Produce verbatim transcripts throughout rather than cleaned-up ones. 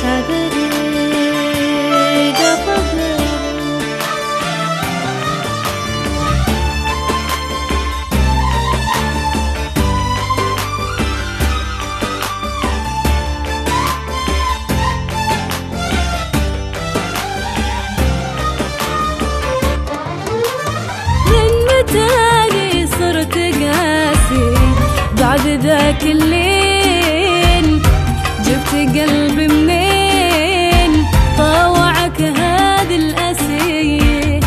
تاني صرت قاسي بعد ذاك الليل، جبت قلبي منين طاوعك هذا الأسير،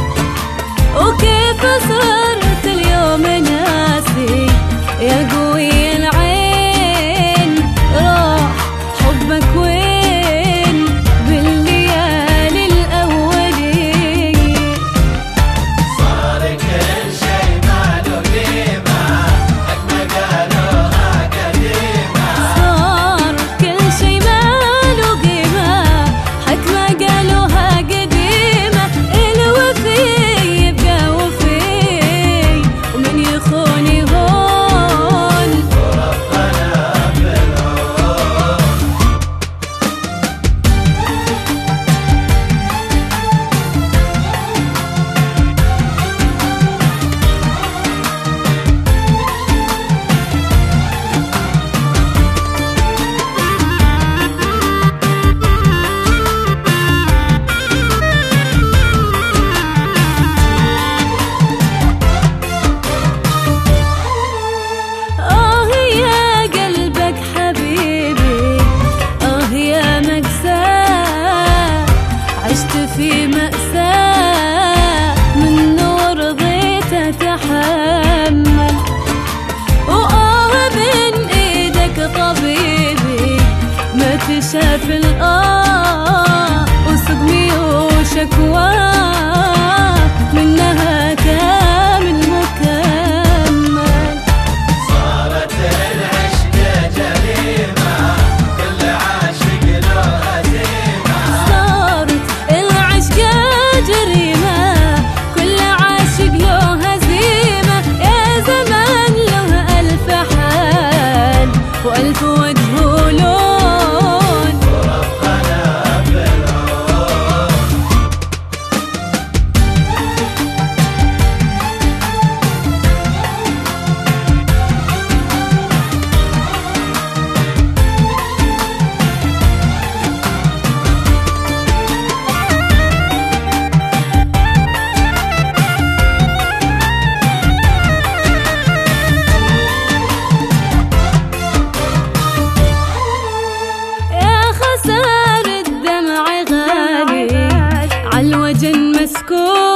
وكيف صرت اليوم ناسي يا قوي العين، راح حبك وين بالليالي الأولين، صار كل شي ما له قيمة حق ما قالوها قديمة، صار كل شي ما له قيمة حق ما قالوها قديمة، الوفي يبقى وفي ومن يخون يهون وربنا بالهون. آه يا قلبك حبيبي، آه يا مأساة، عشت في مأساة منه رضيت أتحمل، وآه بين إيدك طبيبي ما تشاف الآه وصدمي وشكواه منها كامل مكمل، صارت العشق جريمة كل عاشق له هزيمة، صارت العشق جريمة كل عاشق له هزيمة، يا زمان له ألف حال وألف وجه ولون، وربنا بالهون. يا خسارة الدمع غالي عالوجه مسكون.